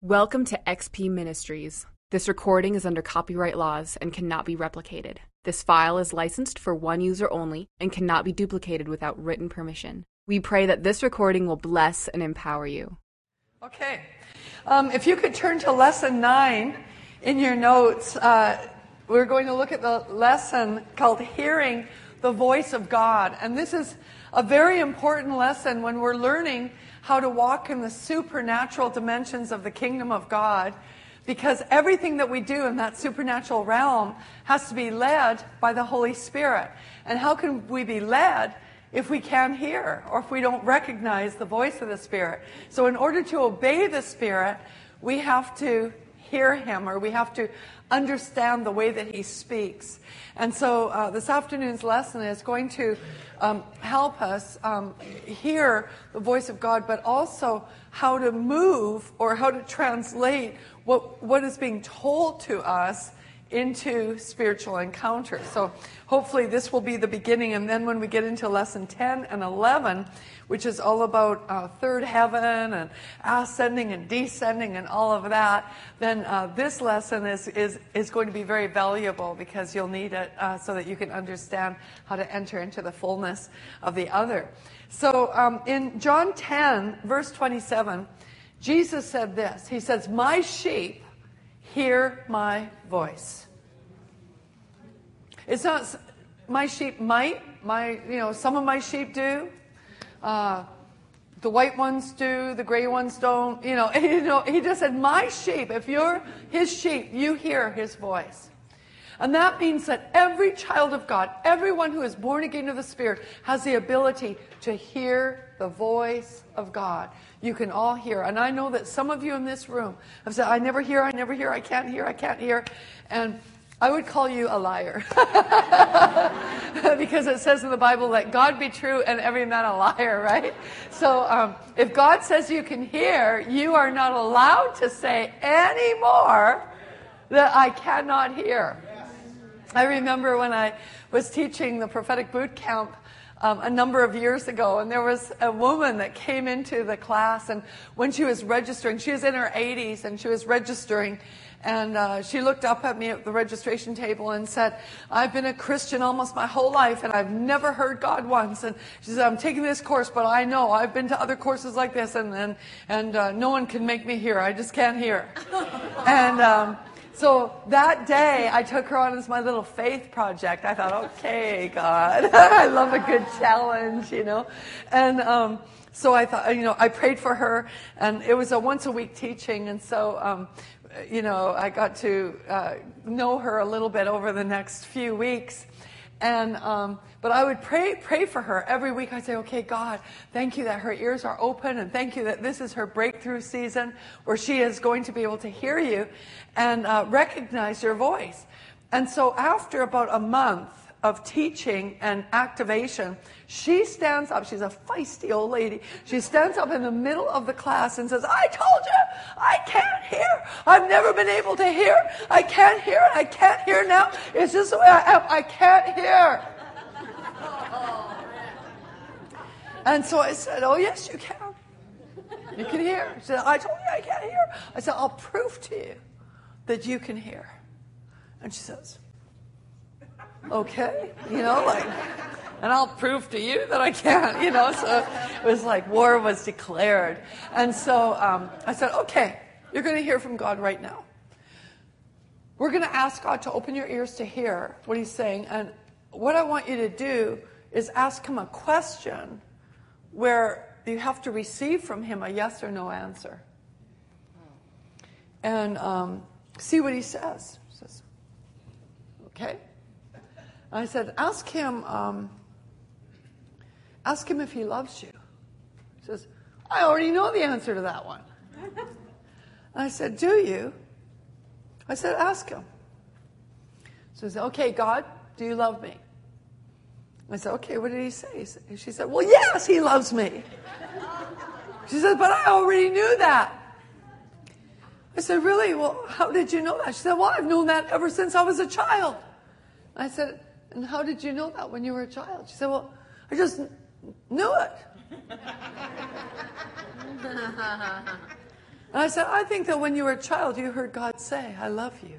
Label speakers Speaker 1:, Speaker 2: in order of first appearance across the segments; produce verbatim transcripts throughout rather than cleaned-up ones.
Speaker 1: Welcome to X P Ministries. This recording is under copyright laws and cannot be replicated. This file is licensed for one user only and cannot be duplicated without written permission. We pray that this recording will bless and empower you.
Speaker 2: Okay. Um, if you could turn to lesson nine in your notes, uh, we're going to look at the lesson called Hearing the Voice of God. And this is a very important lesson when we're learning how to walk in the supernatural dimensions of the kingdom of God, because everything that we do in that supernatural realm has to be led by the Holy Spirit. And how can we be led if we can't hear or if we don't recognize the voice of the Spirit? So in order to obey the Spirit, we have to hear Him, or we have to understand the way that He speaks. And so uh, this afternoon's lesson is going to um, help us um, hear the voice of God, but also how to move or how to translate what what is being told to us into spiritual encounters. So hopefully this will be the beginning, and then when we get into lesson ten and eleven, which is all about uh, third heaven and ascending and descending and all of that, then uh, this lesson is, is, is going to be very valuable, because you'll need it uh, so that you can understand how to enter into the fullness of the other. So um, in John ten, verse twenty-seven, Jesus said this. He says, "My sheep hear my voice." It's not my sheep might, my, you know, some of my sheep do. Uh, the white ones do, the gray ones don't. You know, you know, he just said, "My sheep." If you're his sheep, you hear his voice. And that means that every child of God, everyone who is born again of the Spirit, has the ability to hear the voice of God. You can all hear. And I know that some of you in this room have said, "I never hear, I never hear, I can't hear, I can't hear." And I would call you a liar. Because it says in the Bible, "Let God be true and every man a liar," right? So um, if God says you can hear, you are not allowed to say anymore that I cannot hear. I remember when I was teaching the prophetic boot camp Um, a number of years ago, and there was a woman that came into the class, and when she was registering, she was in her eighties, and she was registering, and uh, she looked up at me at the registration table and said, "I've been a Christian almost my whole life, and I've never heard God once." And she said, "I'm taking this course, but I know I've been to other courses like this, and and, and uh, no one can make me hear. I just can't hear." and um, So that day, I took her on as my little faith project. I thought, okay, God, I love a good challenge, you know. And um, so I thought, you know, I prayed for her, and it was a once-a-week teaching. And so, um, you know, I got to uh, know her a little bit over the next few weeks. And um, but I would pray pray for her every week. I'd say, "Okay, God, thank you that her ears are open, and thank you that this is her breakthrough season where she is going to be able to hear you and uh, recognize your voice." And so after about a month of teaching and activation, she stands up. She's a feisty old lady. She stands up in the middle of the class and says, "I told you, I can't hear. I've never been able to hear. I can't hear, and I can't hear now. It's just the way I am. I can't hear." And so I said, "Oh, yes, you can. You can hear." She said, "I told you I can't hear." I said, "I'll prove to you that you can hear." And she says, "Okay," you know, like, and I'll prove to you that I can't, you know. So it was like war was declared. And so um, I said, "Okay, you're going to hear from God right now. We're going to ask God to open your ears to hear what He's saying. And what I want you to do is ask Him a question where you have to receive from Him a yes or no answer. And um, see what He says." He says, "Okay." I said, ask him, um, ask him if he loves you. He says, "I already know the answer to that one." I said, "Do you?" I said, "Ask him." So he said, "Okay, God, do you love me?" I said, "Okay, what did he say?" She said, "Well, yes, he loves me." She said, "But I already knew that." I said, "Really? Well, how did you know that?" She said, "Well, I've known that ever since I was a child." I said, "And how did you know that when you were a child?" She said, "Well, I just knew it." And I said, I think that when you were a child, you heard God say, I love you.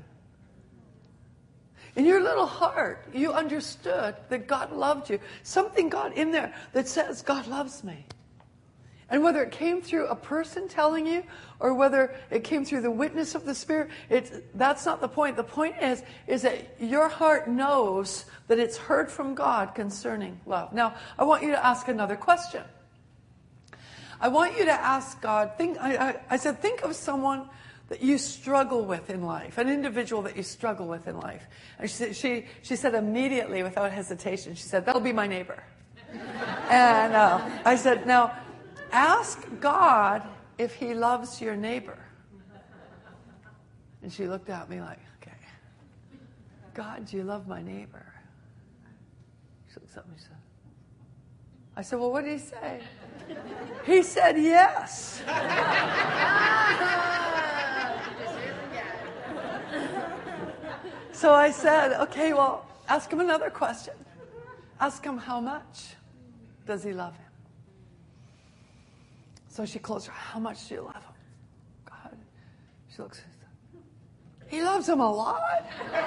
Speaker 2: In your little heart, you understood that God loved you. Something got in there that says, God loves me. And whether it came through a person telling you or whether it came through the witness of the Spirit, it's, that's not the point. The point is, is that your heart knows that it's heard from God concerning love. Now, I want you to ask another question. I want you to ask God, think, I, I, I said, think of someone that you struggle with in life, an individual that you struggle with in life. And she, she, she said immediately, without hesitation, she said, that'll be my neighbor. And uh, I said, now, ask God if he loves your neighbor. And she looked at me like, okay, God, do you love my neighbor? She looked at me and said, I said, well, what did he say? He said yes. So I said, okay, well, ask him another question. Ask him how much does he love him? So she closed her. How much do you love him? God. She looks and says, he loves him a lot.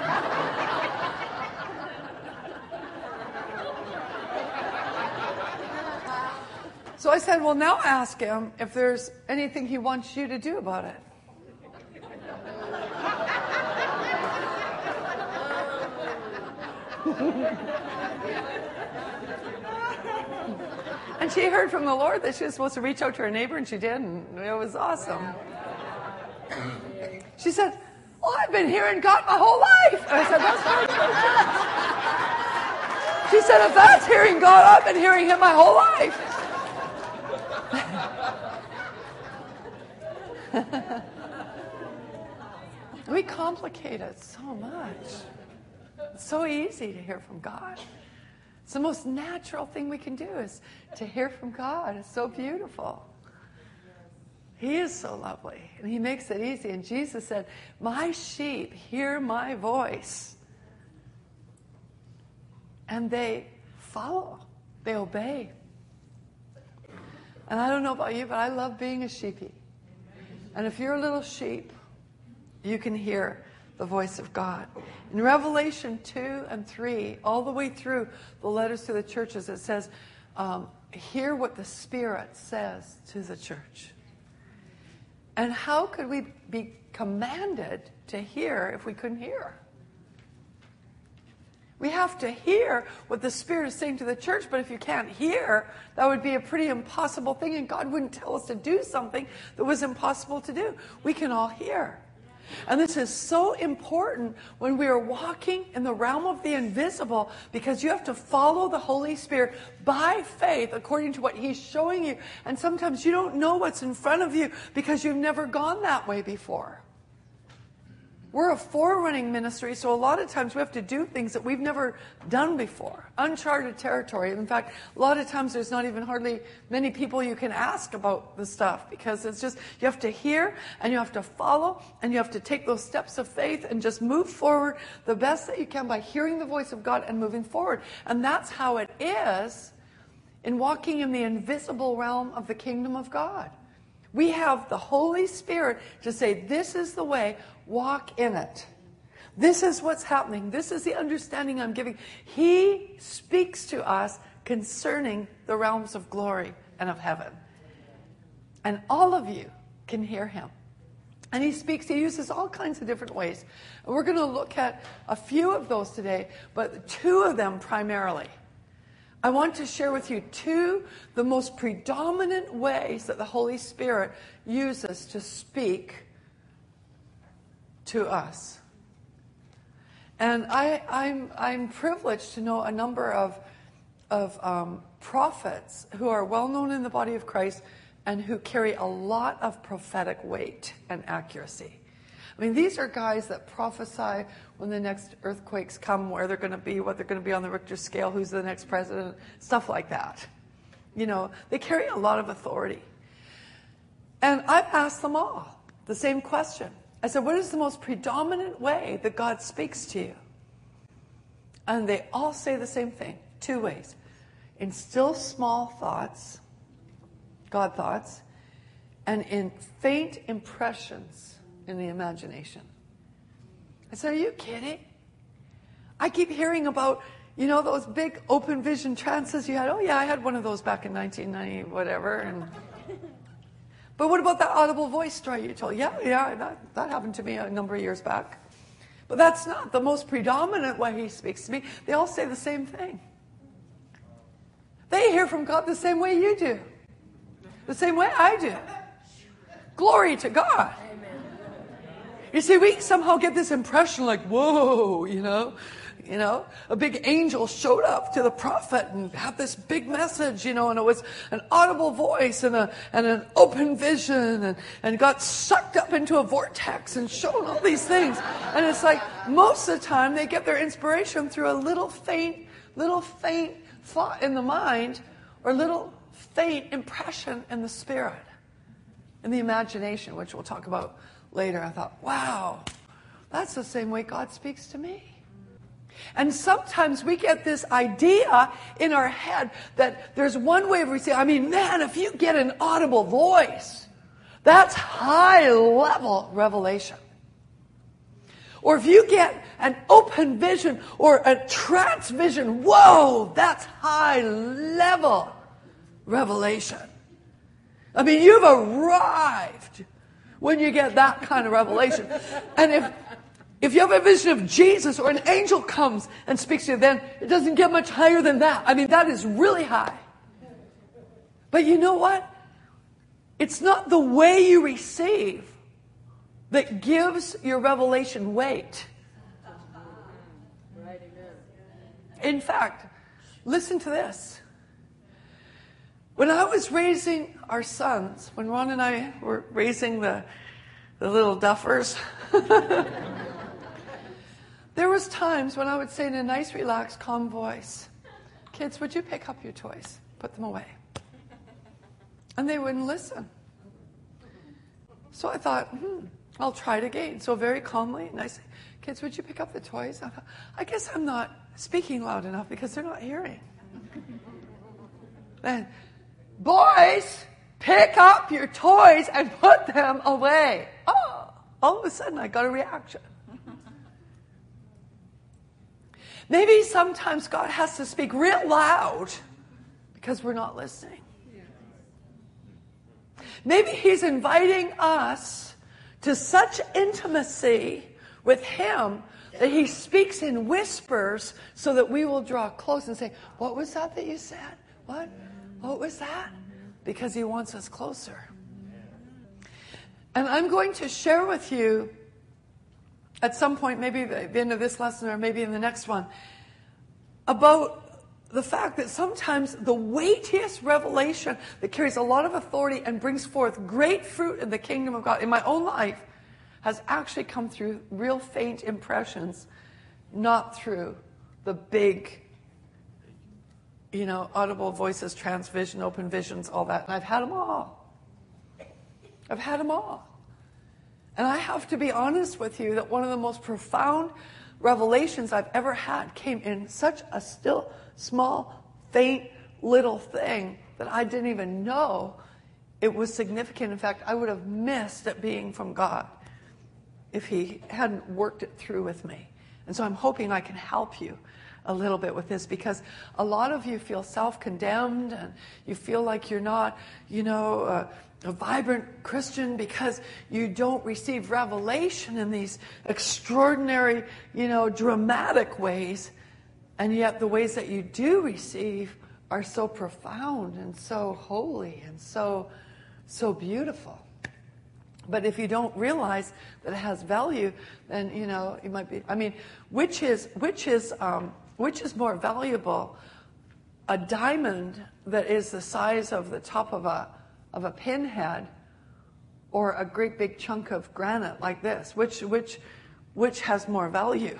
Speaker 2: So I said, well, now ask him if there's anything he wants you to do about it. And she heard from the Lord that she was supposed to reach out to her neighbor, and she did, and it was awesome. She said, well, I've been hearing God my whole life. And I said, that's not true. She said, if that's hearing God, I've been hearing him my whole life. We complicate it so much. It's so easy to hear from God. It's the most natural thing we can do is to hear from God. It's so beautiful. He is so lovely, and he makes it easy. And Jesus said, my sheep hear my voice, and they follow. They obey. And I don't know about you, but I love being a sheepy. And if you're a little sheep, you can hear the voice of God. In Revelation two and three, all the way through the letters to the churches, it says, um, hear what the Spirit says to the church. And how could we be commanded to hear if we couldn't hear? We have to hear what the Spirit is saying to the church, but if you can't hear, that would be a pretty impossible thing, and God wouldn't tell us to do something that was impossible to do. We can all hear. And this is so important when we are walking in the realm of the invisible, because you have to follow the Holy Spirit by faith according to what he's showing you. And sometimes you don't know what's in front of you because you've never gone that way before. We're a forerunning ministry, so a lot of times we have to do things that we've never done before. Uncharted territory. In fact, a lot of times there's not even hardly many people you can ask about the stuff, because it's just, you have to hear and you have to follow and you have to take those steps of faith and just move forward the best that you can by hearing the voice of God and moving forward. And that's how it is in walking in the invisible realm of the kingdom of God. We have the Holy Spirit to say, this is the way, walk in it. This is what's happening. This is the understanding I'm giving. He speaks to us concerning the realms of glory and of heaven. And all of you can hear him. And he speaks, he uses all kinds of different ways. And we're going to look at a few of those today, but two of them primarily. I want to share with you two, the most predominant ways that the Holy Spirit uses to speak to us. And I, I'm, I'm privileged to know a number of, of um, prophets who are well known in the body of Christ and who carry a lot of prophetic weight and accuracy. I mean, these are guys that prophesy when the next earthquakes come, where they're going to be, what they're going to be on the Richter scale, who's the next president, stuff like that. You know, they carry a lot of authority. And I've asked them all the same question. I said, what is the most predominant way that God speaks to you? And they all say the same thing, two ways. In still small thoughts, God thoughts, and in faint impressions in the imagination. I said, are you kidding? I keep hearing about, you know, those big open vision trances you had. Oh yeah, I had one of those back in nineteen ninety, whatever. And but what about that audible voice story you told? Yeah, yeah, that, that happened to me a number of years back. But that's not the most predominant way he speaks to me. They all say the same thing. They hear from God the same way you do. The same way I do. Glory to God. You see, we somehow get this impression like, whoa, you know, you know, a big angel showed up to the prophet and had this big message, you know, and it was an audible voice and a and an open vision and, and got sucked up into a vortex and shown all these things. And it's like most of the time they get their inspiration through a little faint, little faint thought in the mind or little faint impression in the spirit, in the imagination, which we'll talk about later. I thought, wow, that's the same way God speaks to me. And sometimes we get this idea in our head that there's one way of receiving. I mean, man, if you get an audible voice, that's high level revelation. Or if you get an open vision or a trance vision, whoa, that's high level revelation. I mean, you've arrived when you get that kind of revelation. And if if you have a vision of Jesus or an angel comes and speaks to you, then it doesn't get much higher than that. I mean, that is really high. But you know what? It's not the way you receive that gives your revelation weight. In fact, listen to this. When I was raising our sons, when Ron and I were raising the, the little duffers, there was times when I would say in a nice, relaxed, calm voice, kids, would you pick up your toys? Put them away. And they wouldn't listen. So I thought, hmm, I'll try it again. So very calmly, nicely, kids, would you pick up the toys? I thought, I guess I'm not speaking loud enough because they're not hearing. Then, boys, pick up your toys and put them away. Oh, all of a sudden I got a reaction. Maybe sometimes God has to speak real loud because we're not listening. Maybe He's inviting us to such intimacy with Him that He speaks in whispers so that we will draw close and say, what was that that you said? What? What was that? Because He wants us closer. And I'm going to share with you at some point, maybe at the end of this lesson or maybe in the next one, about the fact that sometimes the weightiest revelation that carries a lot of authority and brings forth great fruit in the kingdom of God in my own life has actually come through real faint impressions, not through the big, you know, audible voices, trance vision, open visions, all that. And I've had them all. I've had them all. And I have to be honest with you that one of the most profound revelations I've ever had came in such a still, small, faint little thing that I didn't even know it was significant. In fact, I would have missed it being from God if He hadn't worked it through with me. And so I'm hoping I can help you a little bit with this, because a lot of you feel self-condemned and you feel like you're not, you know, uh, a vibrant Christian because you don't receive revelation in these extraordinary, you know, dramatic ways. And yet the ways that you do receive are so profound and so holy and so, so beautiful. But if you don't realize that it has value, then, you know, you might be, I mean, which is, which is, um, which is more valuable? A diamond that is the size of the top of a, of a pinhead, or a great big chunk of granite like this? Which, which, which has more value?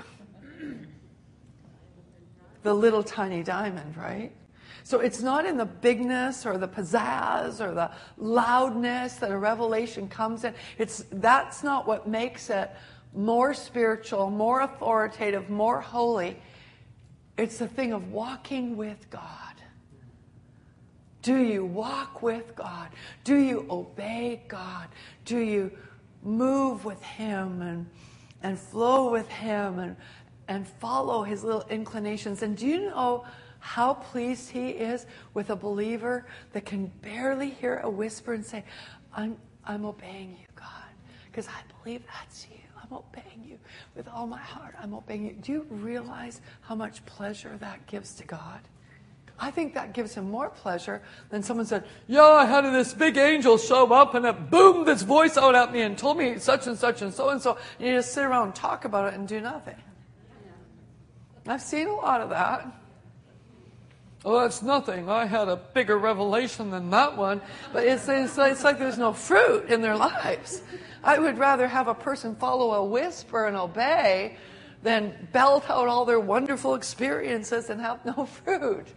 Speaker 2: The little tiny diamond, right? So it's not in the bigness or the pizzazz or the loudness that a revelation comes in. It's, that's not what makes it more spiritual, more authoritative, more holy. It's the thing of walking with God. Do you walk with God? Do you obey God? Do you move with Him and and flow with Him and and follow His little inclinations? And do you know how pleased He is with a believer that can barely hear a whisper and say, I'm I'm obeying you, God, because I believe that's you. I'm obeying you with all my heart. I'm obeying you. Do you realize how much pleasure that gives to God? I think that gives Him more pleasure than someone said, yeah, I had this big angel show up and it boomed this voice out at me and told me such and such and so and so. And you just sit around and talk about it and do nothing. I've seen a lot of that. Oh, that's nothing. I had a bigger revelation than that one. But it's, it's, it's like there's no fruit in their lives. I would rather have a person follow a whisper and obey than belt out all their wonderful experiences and have no fruit.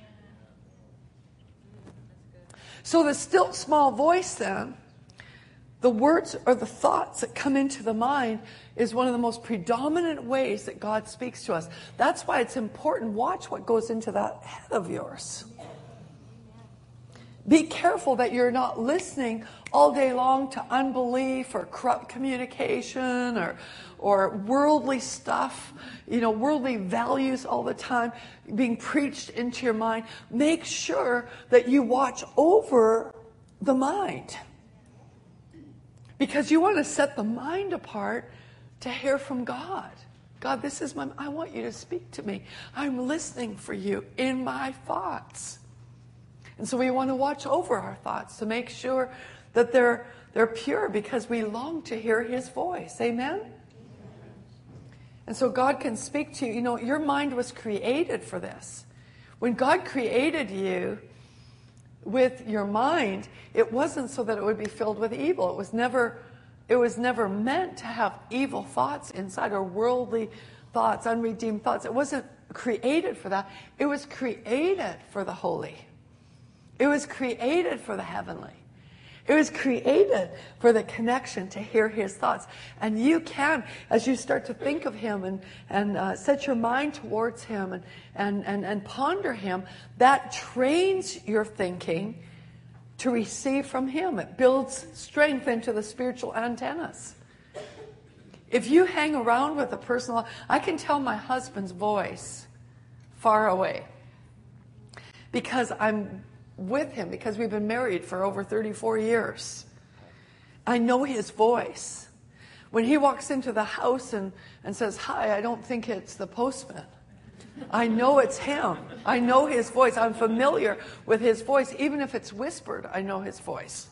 Speaker 2: So the still small voice then, the words or the thoughts that come into the mind is one of the most predominant ways that God speaks to us. That's why it's important. Watch what goes into that head of yours. Be careful that you're not listening all day long to unbelief or corrupt communication or or worldly stuff, you know, worldly values all the time being preached into your mind. Make sure that you watch over the mind. Because you want to set the mind apart to hear from God. God, this is my, I want you to speak to me. I'm listening for you in my thoughts. And so we want to watch over our thoughts to make sure that they're, they're pure because we long to hear His voice. Amen? And so God can speak to you. You know, your mind was created for this. When God created you with your mind, it wasn't so that it would be filled with evil. It was never, it was never meant to have evil thoughts inside or worldly thoughts, unredeemed thoughts. It wasn't created for that. It was created for the holy. It was created for the heavenly. It was created for the connection to hear His thoughts. And you can, as you start to think of Him and, and uh, set your mind towards Him and, and, and, and ponder Him, that trains your thinking to receive from Him. It builds strength into the spiritual antennas. If you hang around with a person, I can tell my husband's voice far away because I'm with him, because we've been married for over thirty-four years. I know his voice. When he walks into the house and, and says, hi, I don't think it's the postman. I know it's him. I know his voice. I'm familiar with his voice. Even if it's whispered, I know his voice.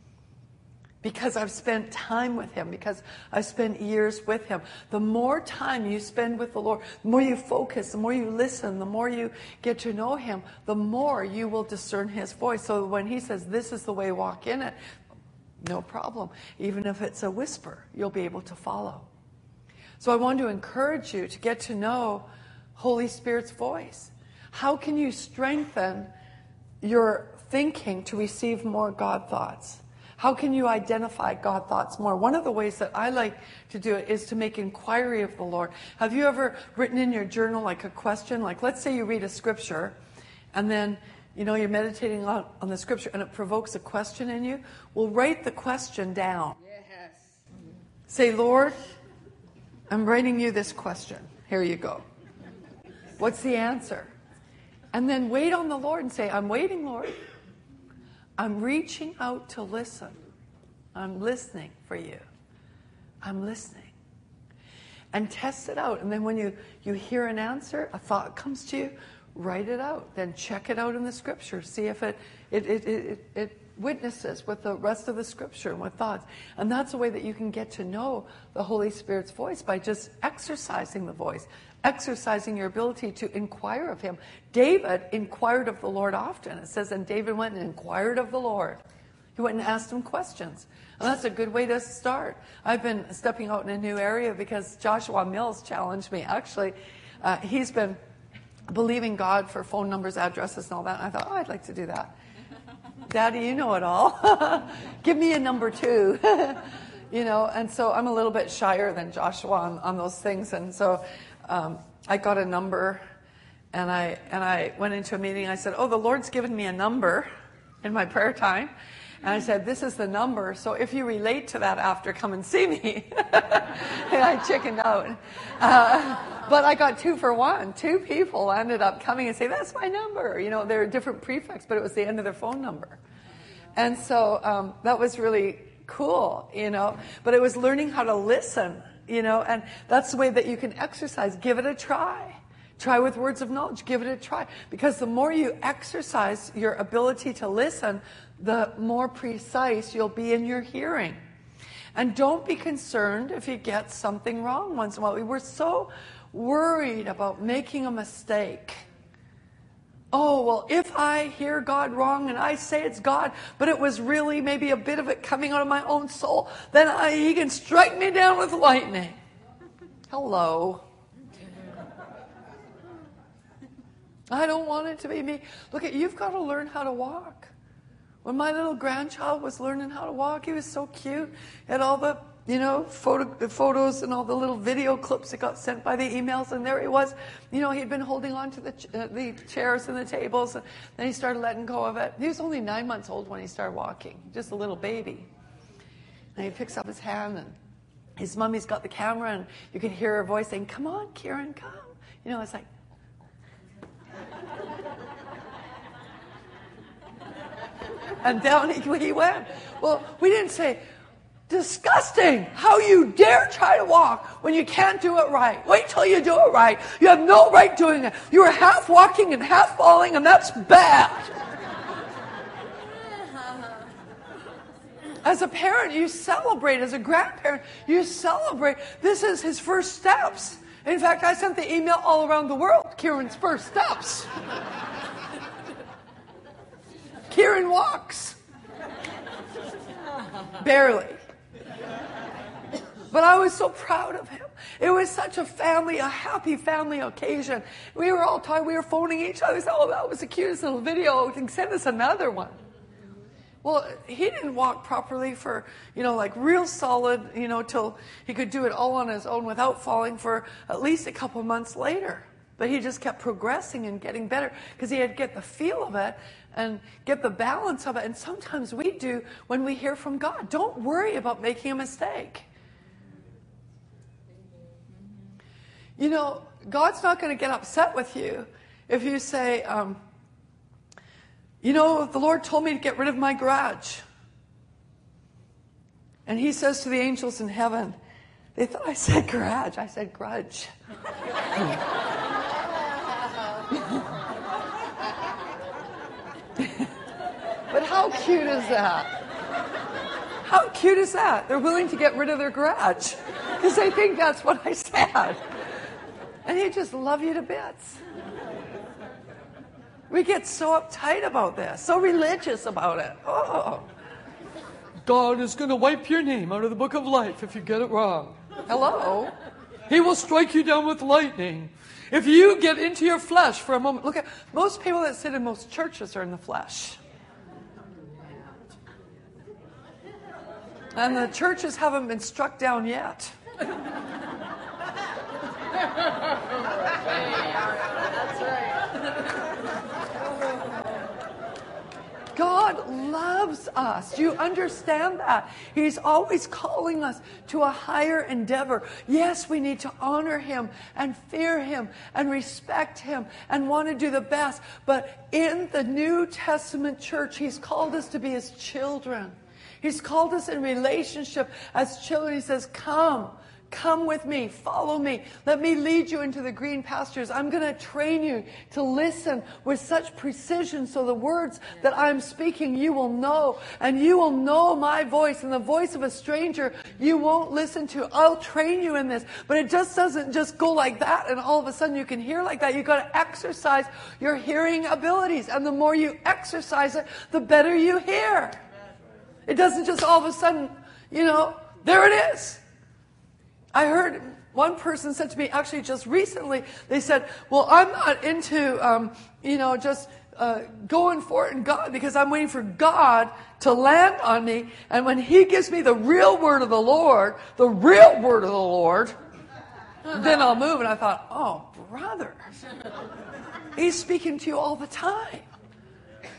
Speaker 2: Because I've spent time with him, because I've spent years with him. The more time you spend with the Lord, the more you focus, the more you listen, the more you get to know Him, the more you will discern His voice. So when He says, this is the way, walk in it, no problem. Even if it's a whisper, you'll be able to follow. So I want to encourage you to get to know Holy Spirit's voice. How can you strengthen your thinking to receive more God thoughts? How can you identify God thoughts more? One of the ways that I like to do it is to make inquiry of the Lord. Have you ever written in your journal like a question? Like, let's say you read a scripture and then, you know, you're meditating on, on the scripture and it provokes a question in you. Well, write the question down.
Speaker 3: Yes.
Speaker 2: Say, Lord, I'm writing you this question. Here you go. What's the answer? And then wait on the Lord and say, I'm waiting, Lord. I'm reaching out to listen. I'm listening for you. I'm listening. And test it out. And then when you, you hear an answer, a thought comes to you, write it out. Then check it out in the scripture. See if it it, it, it, it witnesses with the rest of the scripture and with thoughts. And that's a way that you can get to know the Holy Spirit's voice, by just exercising the voice. Exercising your ability to inquire of Him. David inquired of the Lord often. It says, and David went and inquired of the Lord. He went and asked Him questions. And that's a good way to start. I've been stepping out in a new area because Joshua Mills challenged me. Actually, uh, he's been believing God for phone numbers, addresses, and all that. And I thought, oh, I'd like to do that. Daddy, you know it all. Give me a number two. You know, and so I'm a little bit shyer than Joshua on, on those things. And so Um, I got a number, and I and I went into a meeting. I said, oh, the Lord's given me a number. in my prayer time. And I said, this is the number, so if you relate to that after, come and see me. And I chickened out. Uh, but I got two for one. Two people ended up coming and saying, that's my number. You know, they're different prefix, but it was the end of their phone number. And so um, that was really cool, you know. But it was learning how to listen, you know, and that's the way that you can exercise. Give it a try. Try with words of knowledge. Give it a try. Because the more you exercise your ability to listen, the more precise you'll be in your hearing. And don't be concerned if you get something wrong once in a while. We were so worried about making a mistake. Oh, well, if I hear God wrong and I say it's God, but it was really maybe a bit of it coming out of my own soul, then I, he can strike me down with lightning. Hello. I don't want it to be me. Look, at you've got to learn how to walk. When my little grandchild was learning how to walk, he was so cute. He had all the, you know, photo, the photos and all the little video clips that got sent by the emails, and there he was. You know, he'd been holding on to the, uh, the chairs and the tables, and then he started letting go of it. He was only nine months old when he started walking, just a little baby. And he picks up his hand, and his mommy's got the camera, and you can hear her voice saying, come on, Kieran, come. You know, it's like, and down he, he went. Well, we didn't say, disgusting, how you dare try to walk when you can't do it right. Wait till you do it right. You have no right doing it. You are half walking and half falling, and that's bad. As a parent, you celebrate. As a grandparent, you celebrate. This is his first steps. In fact, I sent the email all around the world, Kieran's first steps. Kieran walks. Barely. But I was so proud of him. It was such a family, a happy family occasion. We were all talking, we were phoning each other. We said, oh, that was the cutest little video. You can send us another one. Well, he didn't walk properly for, you know, like real solid, you know, till he could do it all on his own without falling for at least a couple months later. But he just kept progressing and getting better because he had to get the feel of it and get the balance of it. And sometimes we do when we hear from God. Don't worry about making a mistake. You know, God's not going to get upset with you if you say, um, you know, the Lord told me to get rid of my grudge. And he says to the angels in heaven, they thought I said grudge. I said grudge. But how cute is that? How cute is that? They're willing to get rid of their grudge because they think that's what I said. And he just love you to bits. We get so uptight about this, so religious about it. Oh, God is going to wipe your name out of the book of life if you get it wrong. Hello? He will strike you down with lightning if you get into your flesh for a moment. Look at most people that sit in most churches are in the flesh. And the churches haven't been struck down yet. That's right. God loves us. Do you understand that? He's always calling us to a higher endeavor. Yes, we need to honor him and fear him and respect him and want to do the best. But in the New Testament church, he's called us to be his children. He's called us in relationship as children. He says, come. Come with me, follow me. Let me lead you into the green pastures. I'm going to train you to listen with such precision so the words that I'm speaking you will know. And you will know my voice and the voice of a stranger you won't listen to. I'll train you in this. But it just doesn't just go like that and all of a sudden you can hear like that. You've got to exercise your hearing abilities. And the more you exercise it, the better you hear. It doesn't just all of a sudden, you know, there it is. I heard one person said to me, actually just recently, they said, well, I'm not into, um, you know, just uh, going for it in God because I'm waiting for God to land on me. And when he gives me the real word of the Lord, the real word of the Lord, then I'll move. And I thought, oh, brother, he's speaking to you all the time.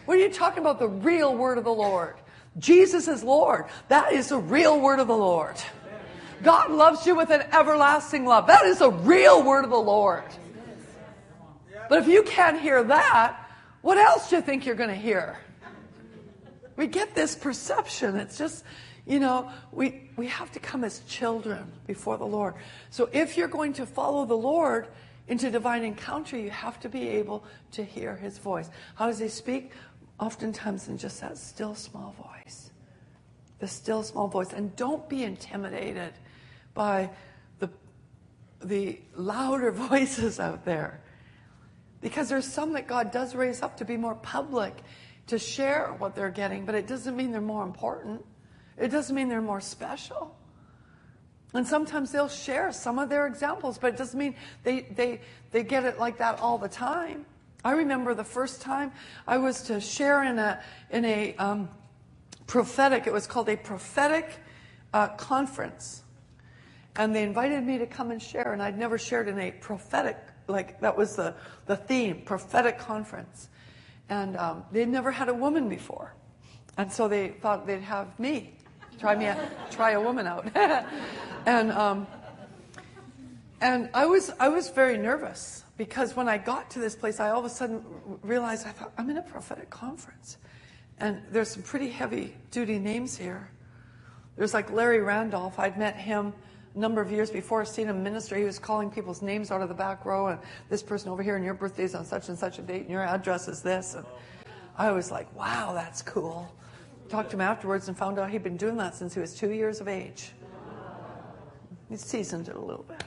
Speaker 2: What are you talking about? The real word of the Lord. Jesus is Lord. That is the real word of the Lord. God loves you with an everlasting love. That is the real word of the Lord. But if you can't hear that, what else do you think you're going to hear? We get this perception. It's just, you know, we, we have to come as children before the Lord. So if you're going to follow the Lord into divine encounter, you have to be able to hear his voice. How does he speak? Oftentimes in just that still small voice. The still small voice. And don't be intimidated by the, the louder voices out there. Because there's some that God does raise up to be more public, to share what they're getting, but it doesn't mean they're more important. It doesn't mean they're more special. And sometimes they'll share some of their examples, but it doesn't mean they, they, they get it like that all the time. I remember the first time I was to share in a, in a um, prophetic, it was called a prophetic uh, conference. And they invited me to come and share, and I'd never shared in a prophetic, like that was the, the theme, prophetic conference. And um, they'd never had a woman before. And so they thought they'd have me. Try me, try a woman out. and um, and I was I was very nervous because when I got to this place, I all of a sudden realized I thought I'm in a prophetic conference, and there's some pretty heavy duty names here. There's like Larry Randolph. I'd met him a number of years before, seen him minister. He was calling people's names out of the back row, and this person over here, and your birthday's on such and such a date, and your address is this. And I was like, wow, that's cool. Talked to him afterwards and found out he'd been doing that since he was two years of age. He seasoned it a little bit.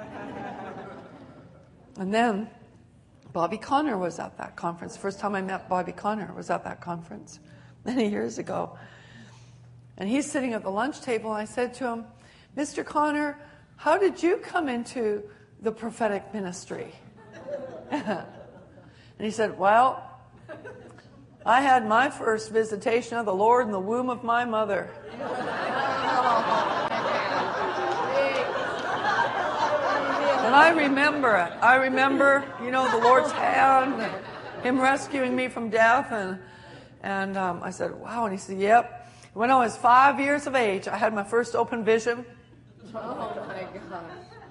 Speaker 2: And then Bobby Conner was at that conference. The first time I met Bobby Conner was at that conference many years ago. And he's sitting at the lunch table, and I said to him, Mister Conner, how did you come into the prophetic ministry? And he said, well, I had my first visitation of the Lord in the womb of my mother. And I remember it. I remember, you know, the Lord's hand, and him rescuing me from death. And and um, I said, wow. And he said, yep. When I was five years of age, I had my first open vision. Oh, my God.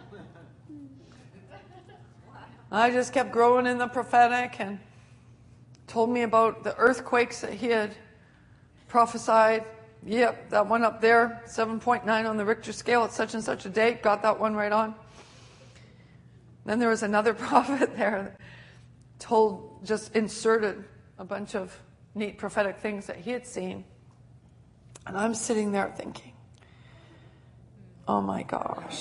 Speaker 2: I just kept growing in the prophetic, and told me about the earthquakes that he had prophesied. Yep, that one up there, seven point nine on the Richter scale at such and such a date. Got that one right on. Then there was another prophet there that told, just inserted a bunch of neat prophetic things that he had seen. And I'm sitting there thinking, oh my gosh.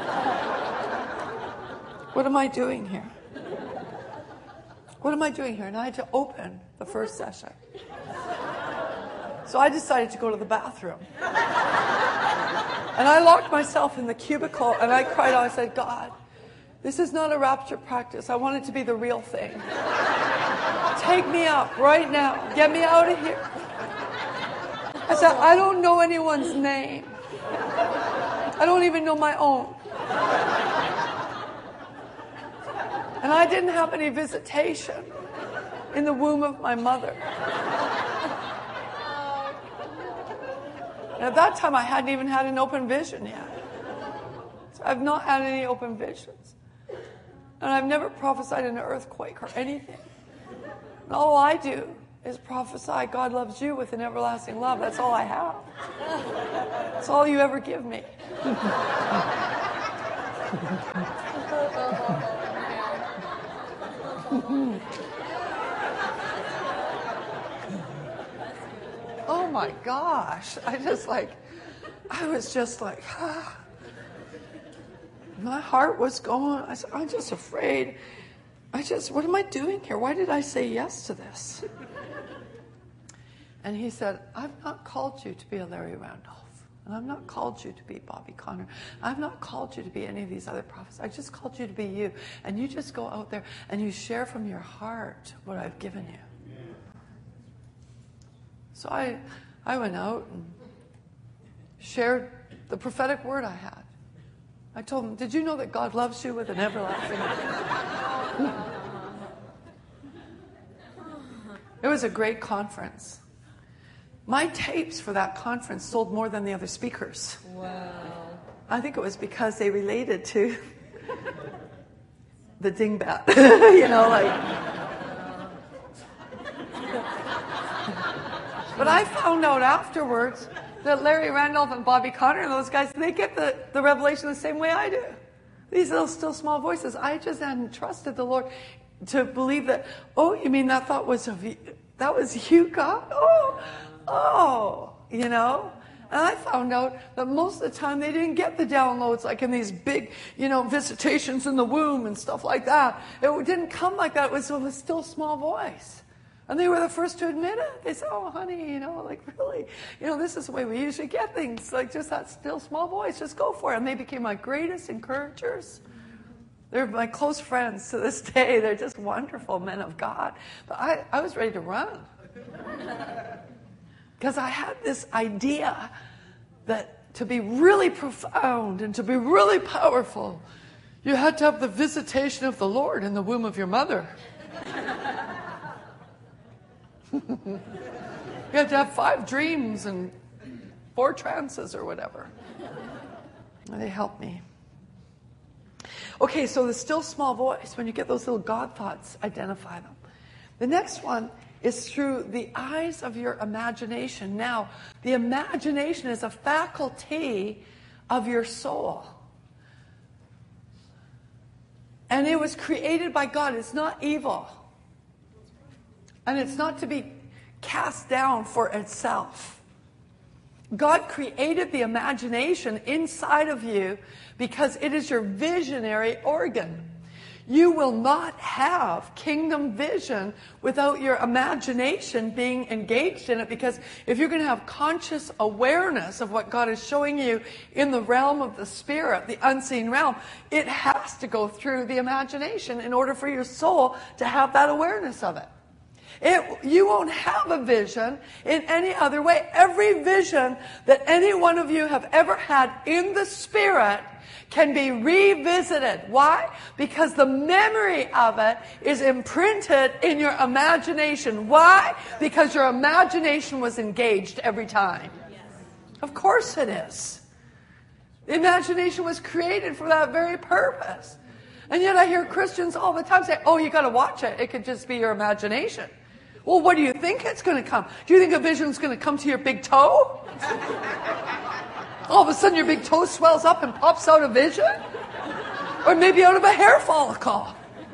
Speaker 2: What am I doing here? What am I doing here? And I had to open the first session. So I decided to go to the bathroom. And I locked myself in the cubicle, and I cried out. I said, God, this is not a rapture practice. I want it to be the real thing. Take me out right now. Get me out of here. I said, I don't know anyone's name. I don't even know my own. And I didn't have any visitation in the womb of my mother. And at that time, I hadn't even had an open vision yet. So I've not had any open visions. And I've never prophesied an earthquake or anything. And all I do is prophesy God loves you with an everlasting love. That's all I have. That's all you ever give me. Oh my gosh. I just like, I was just like, ah. My heart was going. I said, I'm just afraid. I just, what am I doing here? Why did I say yes to this? And he said, I've not called you to be a Larry Randolph. And I've not called you to be Bobby Conner. I've not called you to be any of these other prophets. I just called you to be you. And you just go out there and you share from your heart what I've given you. So I, I went out and shared the prophetic word I had. I told him, did you know that God loves you with an everlasting love? It was a great conference. My tapes for that conference sold more than the other speakers.
Speaker 3: Wow.
Speaker 2: I think it was because they related to the dingbat. You know, like. But I found out afterwards that Larry Randolph and Bobby Conner and those guys, they get the, the revelation the same way I do. These little still small voices. I just hadn't trusted the Lord to believe that, oh, you mean that thought was of you? That was you, God? Oh, oh, you know? And I found out that most of the time they didn't get the downloads like in these big, you know, visitations in the womb and stuff like that. It didn't come like that. It was a still small voice. And they were the first to admit it. They said, oh, honey, you know, like really, you know, this is the way we usually get things. Like just that still small voice, just go for it. And they became my greatest encouragers. They're my close friends to this day. They're just wonderful men of God. But I, I was ready to run. Because I had this idea that to be really profound and to be really powerful, you had to have the visitation of the Lord in the womb of your mother. You had to have five dreams and four trances or whatever. And they helped me. Okay, so the still small voice, when you get those little God thoughts, identify them. The next one is through the eyes of your imagination. Now, the imagination is a faculty of your soul. And it was created by God. It's not evil. And it's not to be cast down for itself. God created the imagination inside of you because it is your visionary organ. You will not have kingdom vision without your imagination being engaged in it, because if you're going to have conscious awareness of what God is showing you in the realm of the spirit, the unseen realm, it has to go through the imagination in order for your soul to have that awareness of it. It, you won't have a vision in any other way. Every vision that any one of you have ever had in the spirit can be revisited. Why? Because the memory of it is imprinted in your imagination. Why? Because your imagination was engaged every time. Yes. Of course it is. The imagination was created for that very purpose. And yet I hear Christians all the time say, oh, you got to watch it. It could just be your imagination. Well, what do you think it's going to come? Do you think a vision's going to come to your big toe? All of a sudden your big toe swells up and pops out a vision? Or maybe out of a hair follicle?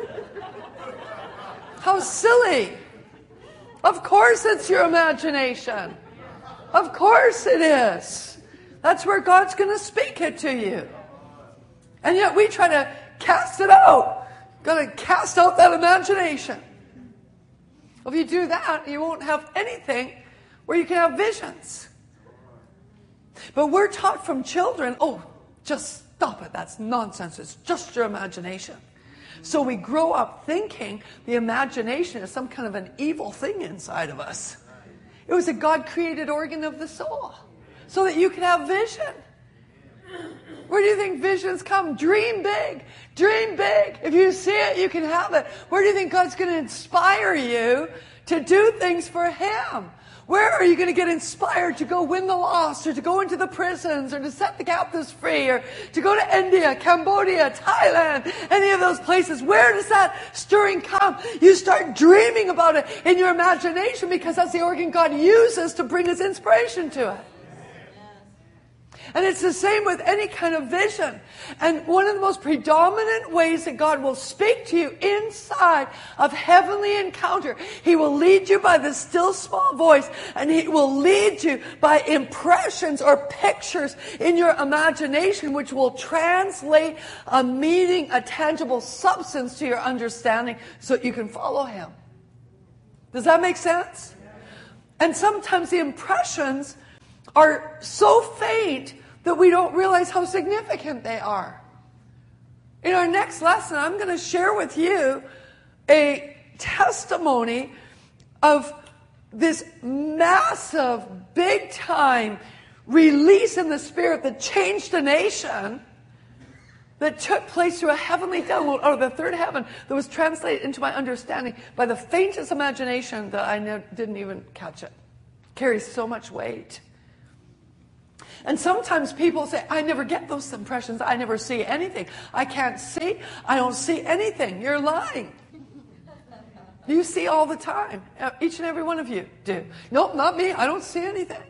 Speaker 2: How silly. Of course it's your imagination. Of course it is. That's where God's going to speak it to you. And yet we try to cast it out. Got to cast out that imagination. If you do that, you won't have anything where you can have visions. But we're taught from children, oh, just stop it. That's nonsense. It's just your imagination. So we grow up thinking the imagination is some kind of an evil thing inside of us. It was a God-created organ of the soul so that you could have vision. Where do you think visions come? Dream big. Dream big. If you see it, you can have it. Where do you think God's going to inspire you to do things for Him? Where are you going to get inspired to go win the lost, or to go into the prisons, or to set the captives free, or to go to India, Cambodia, Thailand, any of those places? Where does that stirring come? You start dreaming about it in your imagination, because that's the organ God uses to bring His inspiration to it. And it's the same with any kind of vision. And one of the most predominant ways that God will speak to you inside of heavenly encounter, He will lead you by the still small voice, and He will lead you by impressions or pictures in your imagination, which will translate a meaning, a tangible substance to your understanding so that you can follow Him. Does that make sense? And sometimes the impressions are so faint that we don't realize how significant they are. In our next lesson, I'm going to share with you a testimony of this massive, big-time release in the Spirit that changed a nation that took place through a heavenly download out of the third heaven that was translated into my understanding by the faintest imagination that I ne- didn't even catch it. It carries so much weight. And sometimes people say, I never get those impressions. I never see anything. I can't see. I don't see anything. You're lying. You see all the time. Each and every one of you do. Nope, not me. I don't see anything.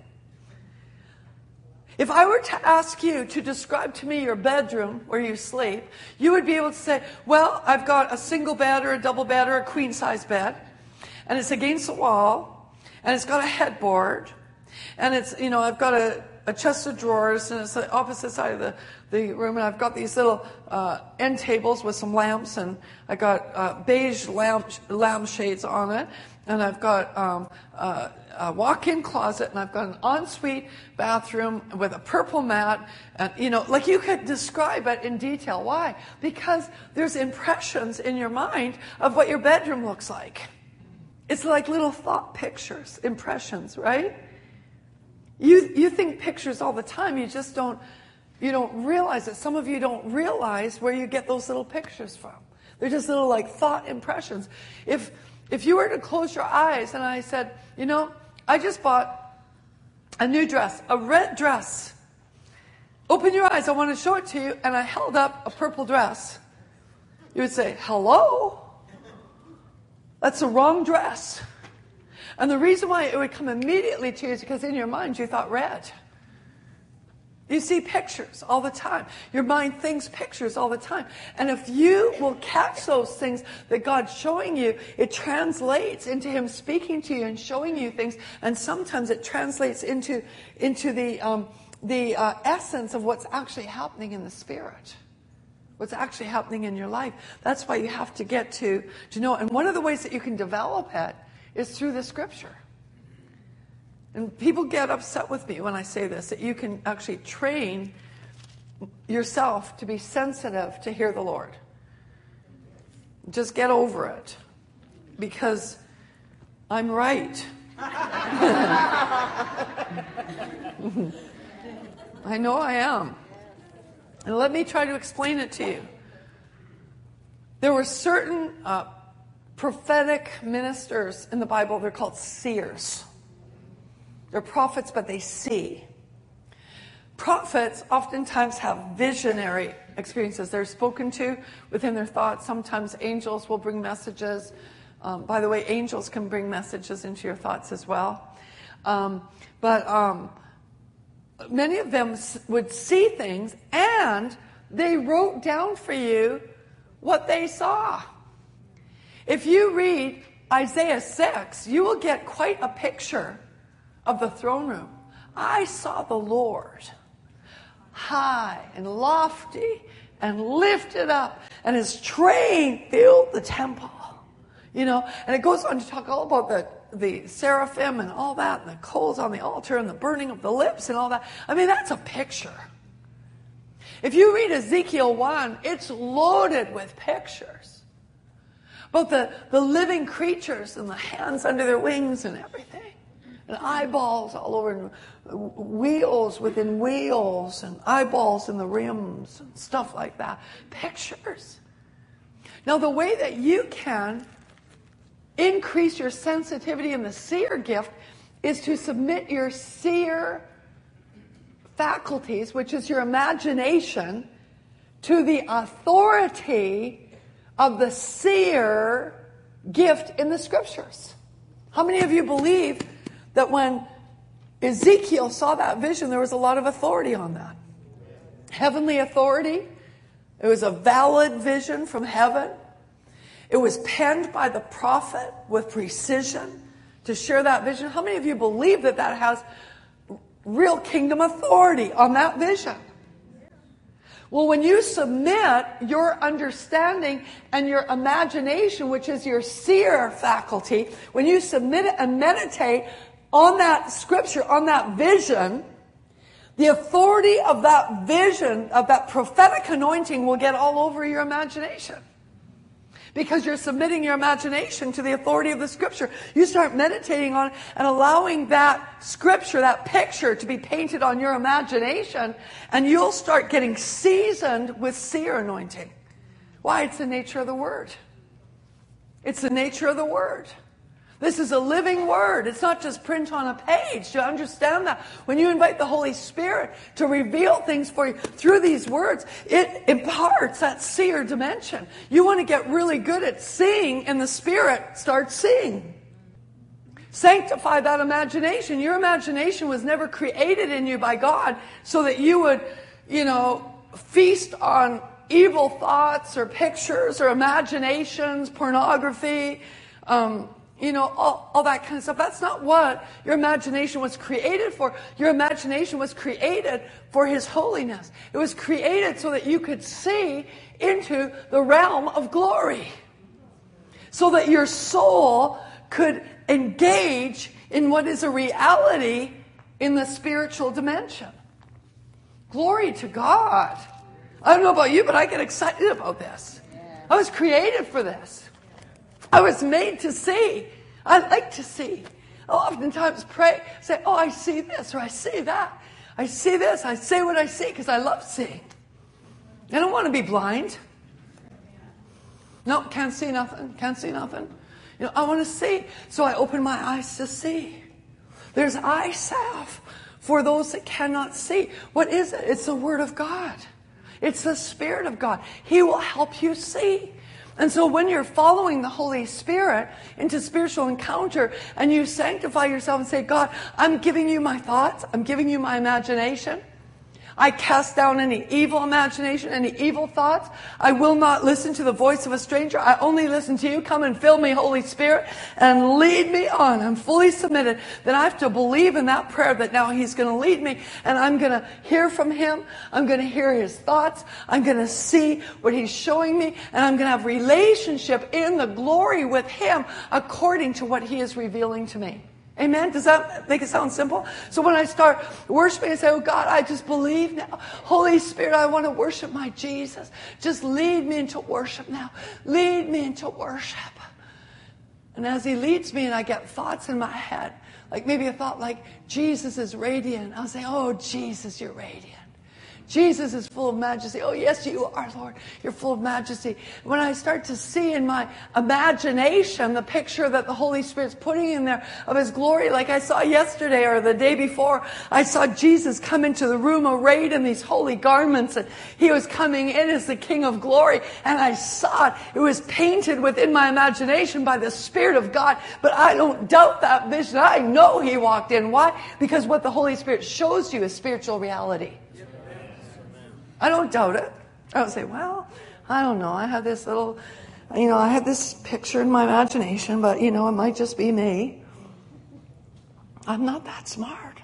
Speaker 2: If I were to ask you to describe to me your bedroom where you sleep, you would be able to say, well, I've got a single bed or a double bed or a queen size bed, and it's against the wall, and it's got a headboard, and it's, you know, I've got a, a chest of drawers, and it's the opposite side of the, the room, and I've got these little uh, end tables with some lamps, and I got uh, beige lamp, lamp shades on it, and I've got um, uh, a walk-in closet, and I've got an ensuite bathroom with a purple mat, and, you know, like you could describe it in detail. Why? Because there's impressions in your mind of what your bedroom looks like. It's like little thought pictures, impressions, right? You you think pictures all the time. You just don't, you don't realize it. Some of you don't realize where you get those little pictures from. They're just little like thought impressions. If if you were to close your eyes and I said, you know, I just bought a new dress, a red dress. Open your eyes, I want to show it to you. And I held up a purple dress. You would say, hello? That's the wrong dress. And the reason why it would come immediately to you is because in your mind you thought red. You see pictures all the time. Your mind thinks pictures all the time. And if you will catch those things that God's showing you, it translates into Him speaking to you and showing you things. And sometimes it translates into, into the, um, the uh, essence of what's actually happening in the Spirit. What's actually happening in your life. That's why you have to get to, to know. And one of the ways that you can develop it is through the Scripture. And people get upset with me when I say this, that you can actually train yourself to be sensitive to hear the Lord. Just get over it. Because I'm right. I know I am. And let me try to explain it to you. There were certain uh, prophetic ministers in the Bible. They're called seers. They're prophets, but they see. Prophets oftentimes have visionary experiences. They're spoken to within their thoughts. Sometimes angels will bring messages. Um, by the way, angels can bring messages into your thoughts as well. Um, but um, many of them would see things, and they wrote down for you what they saw. If you read Isaiah six, you will get quite a picture of the throne room. I saw the Lord high and lofty and lifted up, and His train filled the temple. You know, and it goes on to talk all about the, the seraphim and all that, and the coals on the altar and the burning of the lips and all that. I mean, that's a picture. If you read Ezekiel one, it's loaded with pictures. Both the, the living creatures and the hands under their wings and everything. And eyeballs all over, and wheels within wheels, and eyeballs in the rims, and stuff like that. Pictures. Now, the way that you can increase your sensitivity in the seer gift is to submit your seer faculties, which is your imagination, to the authority of the seer gift in the Scriptures. How many of you believe that when Ezekiel saw that vision, there was a lot of authority on that? Heavenly authority. It was a valid vision from heaven. It was penned by the prophet with precision to share that vision. How many of you believe that that has real kingdom authority on that vision? Well, when you submit your understanding and your imagination, which is your seer faculty, when you submit it and meditate on that scripture, on that vision, the authority of that vision, of that prophetic anointing will get all over your imagination. Because you're submitting your imagination to the authority of the Scripture. You start meditating on it and allowing that Scripture, that picture, to be painted on your imagination, and you'll start getting seasoned with seer anointing. Why? It's the nature of the Word. It's the nature of the Word. This is a living Word. It's not just print on a page. Do you understand that? When you invite the Holy Spirit to reveal things for you through these words, it imparts that seer dimension. You want to get really good at seeing in the Spirit, start seeing. Sanctify that imagination. Your imagination was never created in you by God so that you would, you know, feast on evil thoughts or pictures or imaginations, pornography, um, you know, all, all that kind of stuff. That's not what your imagination was created for. Your imagination was created for His holiness. It was created so that you could see into the realm of glory. So that your soul could engage in what is a reality in the spiritual dimension. Glory to God. I don't know about you, but I get excited about this. I was created for this. I was made to see. I like to see. I'll oftentimes pray, say, oh, I see this or I see that. I see this. I say what I see because I love seeing. I don't want to be blind. No, can't see nothing. Can't see nothing. You know, I want to see. So I open my eyes to see. There's eye salve for those that cannot see. What is it? It's the Word of God. It's the Spirit of God. He will help you see. And so when you're following the Holy Spirit into spiritual encounter and you sanctify yourself and say, God, I'm giving you my thoughts. I'm giving you my imagination. I cast down any evil imagination, any evil thoughts. I will not listen to the voice of a stranger. I only listen to you. Come and fill me, Holy Spirit, and lead me on. I'm fully submitted. Then I have to believe in that prayer that now He's going to lead me, and I'm going to hear from Him. I'm going to hear His thoughts. I'm going to see what He's showing me, and I'm going to have relationship in the glory with Him according to what He is revealing to me. Amen? Does that make it sound simple? So when I start worshiping, I say, oh God, I just believe now. Holy Spirit, I want to worship my Jesus. Just lead me into worship now. Lead me into worship. And as He leads me and I get thoughts in my head, like maybe a thought like, Jesus is radiant. I'll say, oh Jesus, you're radiant. Jesus is full of majesty. Oh, yes, you are, Lord. You're full of majesty. When I start to see in my imagination the picture that the Holy Spirit's putting in there of His glory, like I saw yesterday or the day before, I saw Jesus come into the room arrayed in these holy garments, and He was coming in as the King of glory, and I saw it. It was painted within my imagination by the Spirit of God, but I don't doubt that vision. I know He walked in. Why? Because what the Holy Spirit shows you is spiritual reality. I don't doubt it. I don't say, well, I don't know. I have this little, you know, I have this picture in my imagination, but, you know, it might just be me. I'm not that smart.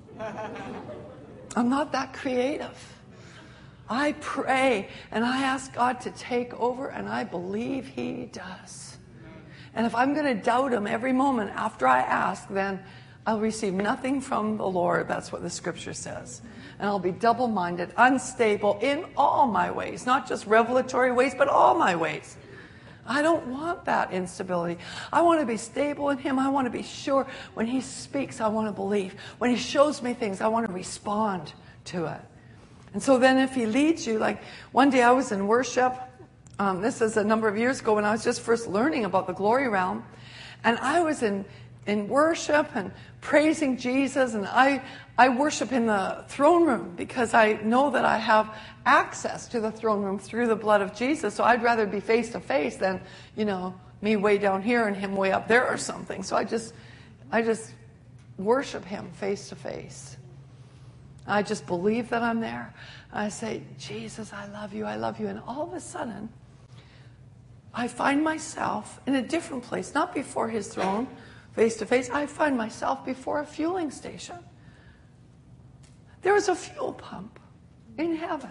Speaker 2: I'm not that creative. I pray and I ask God to take over, and I believe He does. And if I'm going to doubt Him every moment after I ask, then I'll receive nothing from the Lord. That's what the Scripture says. And I'll be double-minded, unstable in all my ways. Not just revelatory ways, but all my ways. I don't want that instability. I want to be stable in Him. I want to be sure. When He speaks, I want to believe. When He shows me things, I want to respond to it. And so then if He leads you, like one day I was in worship. Um, this is a number of years ago when I was just first learning about the glory realm. And I was in in worship and praising Jesus, and I I worship in the throne room because I know that I have access to the throne room through the blood of Jesus. So I'd rather be face to face than, you know, me way down here and Him way up there or something. So I just I just worship Him face to face. I just believe that I'm there. I say, Jesus, I love you, I love you. And all of a sudden, I find myself in a different place, not before His throne, face to face. I find myself before a fueling station. There was a fuel pump in heaven.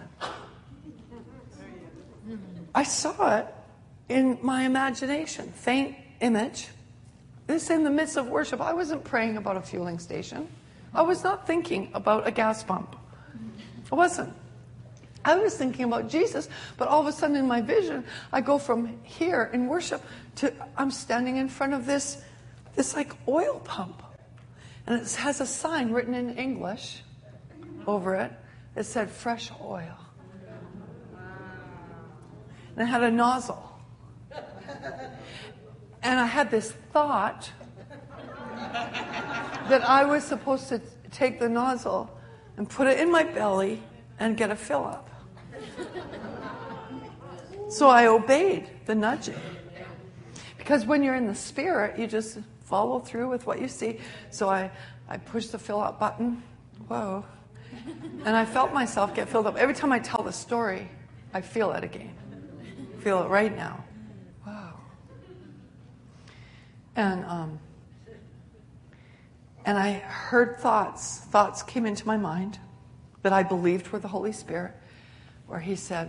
Speaker 2: I saw it in my imagination, faint image. This in the midst of worship. I wasn't praying about a fueling station. I was not thinking about a gas pump. I wasn't. I was thinking about Jesus, but all of a sudden in my vision, I go from here in worship to I'm standing in front of this, this like oil pump. And it has a sign written in English over it. It said fresh oil. And it had a nozzle. And I had this thought that I was supposed to take the nozzle and put it in my belly and get a fill up. So I obeyed the nudging. Because when you're in the Spirit, you just follow through with what you see. So I, I pushed the fill up button. Whoa. And I felt myself get filled up. Every time I tell the story, I feel it again. I feel it right now. Wow. And um, and I heard thoughts. Thoughts came into my mind that I believed were the Holy Spirit, where he said,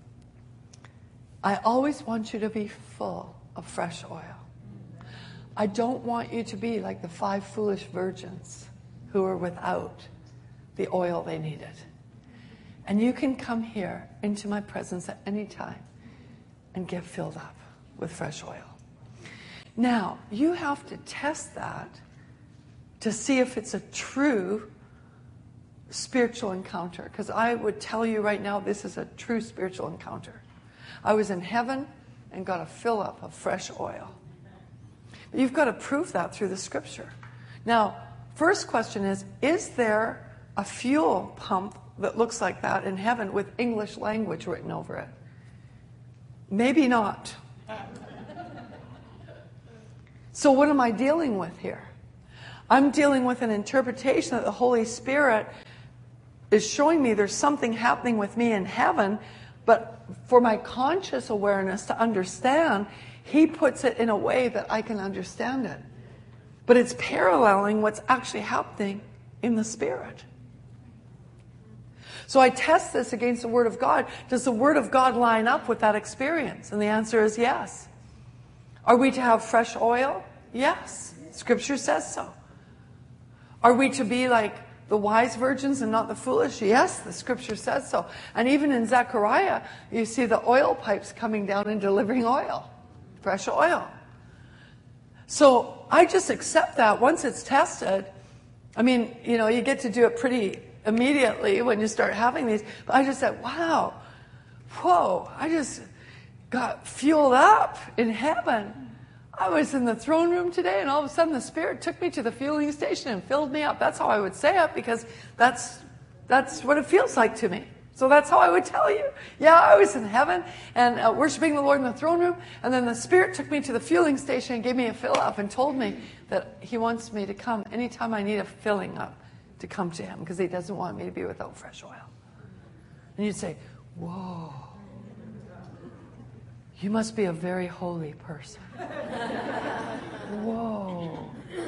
Speaker 2: I always want you to be full of fresh oil. I don't want you to be like the five foolish virgins who were without the oil they needed. And you can come here into my presence at any time and get filled up with fresh oil. Now, you have to test that to see if it's a true spiritual encounter. Because I would tell you right now, this is a true spiritual encounter. I was in heaven and got a fill up of fresh oil. But you've got to prove that through the scripture. Now, first question is, is there a fuel pump that looks like that in heaven with English language written over it? Maybe not. So what am I dealing with here? I'm dealing with an interpretation that the Holy Spirit is showing me there's something happening with me in heaven, but for my conscious awareness to understand, he puts it in a way that I can understand it. But it's paralleling what's actually happening in the Spirit. So I test this against the Word of God. Does the Word of God line up with that experience? And the answer is yes. Are we to have fresh oil? Yes. Scripture says so. Are we to be like the wise virgins and not the foolish? Yes, the Scripture says so. And even in Zechariah, you see the oil pipes coming down and delivering oil. Fresh oil. So I just accept that once it's tested. I mean, you know, you get to do it pretty immediately when you start having these. But I just said, wow, whoa, I just got fueled up in heaven. I was in the throne room today, and all of a sudden the Spirit took me to the fueling station and filled me up. That's how I would say it, because that's that's what it feels like to me. So that's how I would tell you. Yeah, I was in heaven and uh, worshiping the Lord in the throne room, and then the Spirit took me to the fueling station and gave me a fill up and told me that he wants me to come anytime I need a filling up to come to him, because he doesn't want me to be without fresh oil. And you'd say, whoa, you must be a very holy person. Whoa.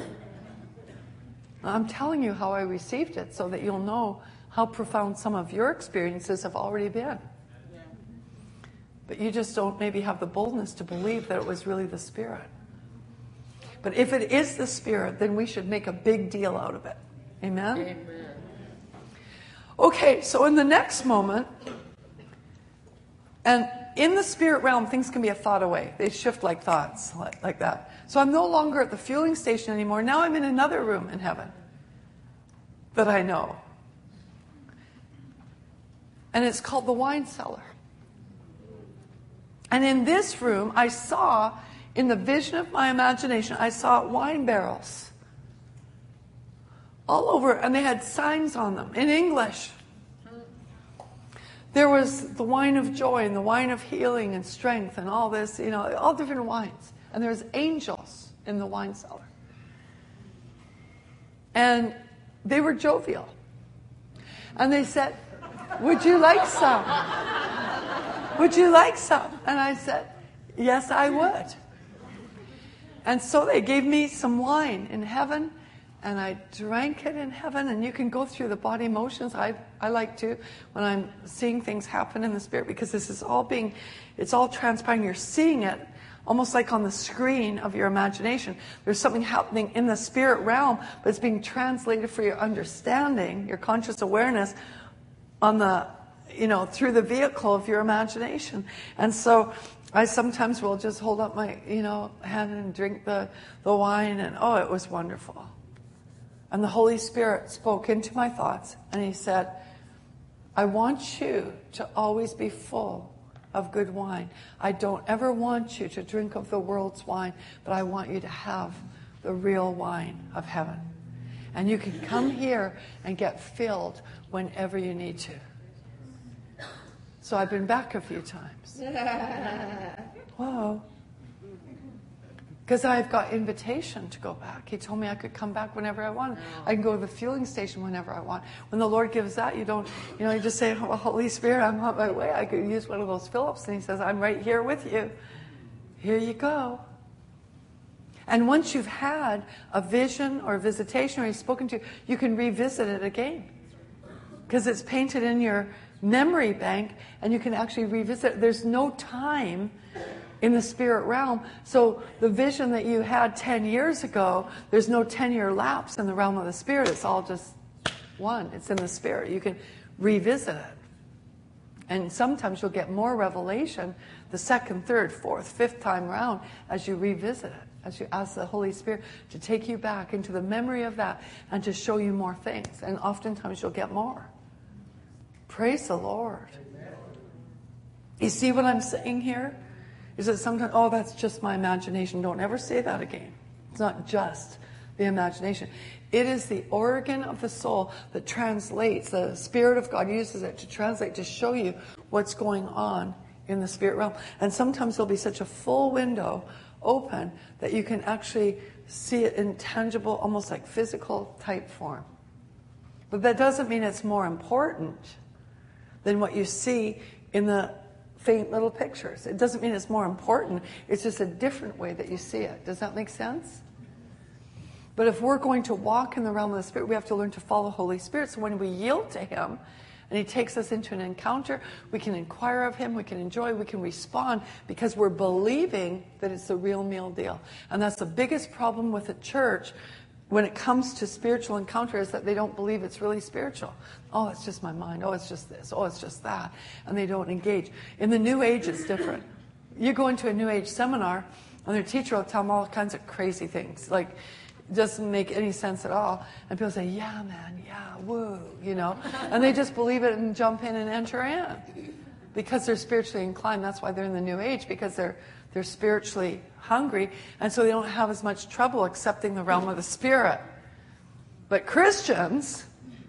Speaker 2: I'm telling you how I received it so that you'll know how profound some of your experiences have already been. But you just don't maybe have the boldness to believe that it was really the Spirit. But if it is the Spirit, then we should make a big deal out of it. Amen? Amen. Okay, so in the next moment, and in the spirit realm, things can be a thought away. They shift like thoughts, like, like that. So I'm no longer at the fueling station anymore. Now I'm in another room in heaven that I know. And it's called the wine cellar. And in this room, I saw, in the vision of my imagination, I saw wine barrels all over, and they had signs on them in English. There was the wine of joy and the wine of healing and strength and all this, you know, all different wines. And there was angels in the wine cellar. And they were jovial. And they said, would you like some? Would you like some? And I said, yes, I would. And so they gave me some wine in heaven, and I drank it in heaven. And you can go through the body motions. I I like to when I'm seeing things happen in the Spirit, because this is all being, it's all transpiring. You're seeing it almost like on the screen of your imagination. There's something happening in the spirit realm, but it's being translated for your understanding, your conscious awareness on the, you know, through the vehicle of your imagination. And so I sometimes will just hold up my, you know, hand and drink the, the wine, and oh, it was wonderful. And the Holy Spirit spoke into my thoughts, and he said, I want you to always be full of good wine. I don't ever want you to drink of the world's wine, but I want you to have the real wine of heaven. And you can come here and get filled whenever you need to. So I've been back a few times. Whoa. Because I've got invitation to go back. He told me I could come back whenever I want. I can go to the fueling station whenever I want. When the Lord gives that, you don't, you know, you just say, well, Holy Spirit, I'm on my way. I could use one of those fill-ups. And he says, I'm right here with you. Here you go. And once you've had a vision or a visitation or he's spoken to you, you can revisit it again. Because it's painted in your memory bank and you can actually revisit it. There's no time in the spirit realm. So the vision that you had ten years ago, there's no ten-year lapse in the realm of the spirit. It's all just one. It's in the spirit. You can revisit it. And sometimes you'll get more revelation the second, third, fourth, fifth time round as you revisit it, as you ask the Holy Spirit to take you back into the memory of that and to show you more things. And oftentimes you'll get more. Praise the Lord. You see what I'm saying here? Is that sometimes, oh, that's just my imagination. Don't ever say that again. It's not just the imagination. It is the organ of the soul that translates. The Spirit of God uses it to translate, to show you what's going on in the spirit realm. And sometimes there'll be such a full window open that you can actually see it in tangible, almost like physical type form. But that doesn't mean it's more important than what you see in the faint little pictures. It doesn't mean it's more important. It's just a different way that you see it. Does that make sense? But if we're going to walk in the realm of the Spirit, we have to learn to follow Holy Spirit. So when we yield to Him, and He takes us into an encounter, we can inquire of Him, we can enjoy, we can respond, because we're believing that it's the real meal deal. And that's the biggest problem with the church when it comes to spiritual encounter, is that they don't believe it's really spiritual. Oh, it's just my mind. Oh, it's just this. Oh, it's just that. And they don't engage. In the New Age, it's different. You go into a New Age seminar, and their teacher will tell them all kinds of crazy things. Like, it doesn't make any sense at all. And people say, yeah, man, yeah, woo, you know. And they just believe it and jump in and enter in. Because they're spiritually inclined. That's why they're in the New Age, because they're they're spiritually hungry. And so they don't have as much trouble accepting the realm of the Spirit. But Christians,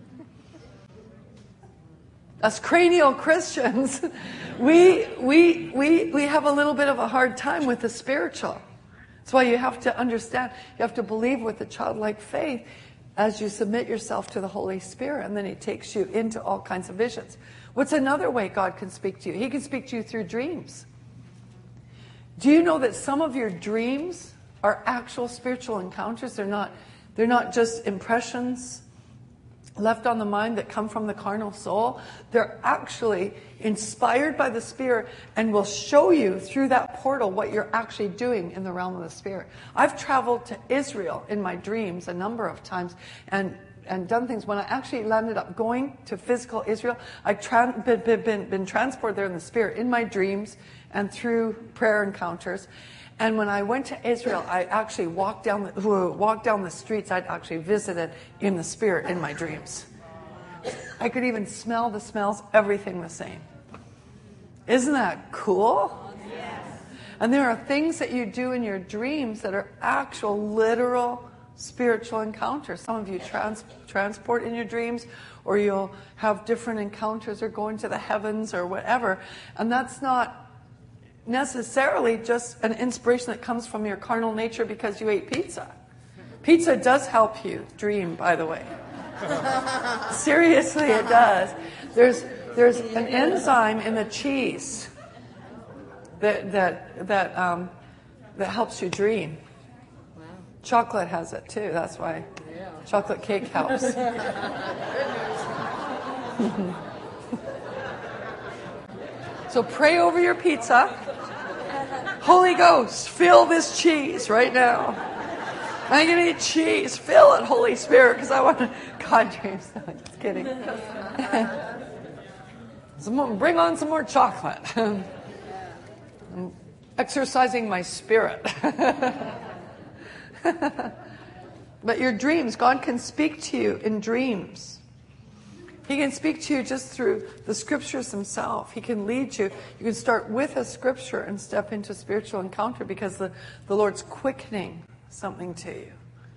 Speaker 2: us cranial Christians, we, we, we, we have a little bit of a hard time with the spiritual. That's why you have to understand, you have to believe with a childlike faith as you submit yourself to the Holy Spirit, and then He takes you into all kinds of visions. What's another way God can speak to you? He can speak to you through dreams. Do you know that some of your dreams are actual spiritual encounters? They're not, they're not just impressions left on the mind that come from the carnal soul. They're actually inspired by the Spirit and will show you through that portal what you're actually doing in the realm of the Spirit. I've traveled to Israel in my dreams a number of times and and done things. When I actually landed up going to physical Israel, I'd tra- been, been, been transported there in the Spirit in my dreams and through prayer encounters. And when I went to Israel, I actually walked down the, walked down the streets I'd actually visited in the Spirit in my dreams. I could even smell the smells, everything the same. Isn't that cool? Yes. And there are things that you do in your dreams that are actual, literal, spiritual encounters. Some of you trans- transport in your dreams, or you'll have different encounters or go into the heavens or whatever. And that's not necessarily just an inspiration that comes from your carnal nature because you ate pizza. Pizza does help you dream, by the way. Seriously, it does. There's there's an enzyme in the cheese that that that um, that helps you dream. Chocolate has it too. That's why chocolate cake helps. So pray over your pizza. Holy Ghost, fill this cheese right now. I'm going to eat cheese. Fill it, Holy Spirit, because I want to... God, James, no, just kidding. Some more, bring on some more chocolate. I'm exercising my spirit. But your dreams, God can speak to you in dreams. He can speak to you just through the scriptures himself. He can lead you. You can start with a scripture and step into spiritual encounter because the, the Lord's quickening something to you.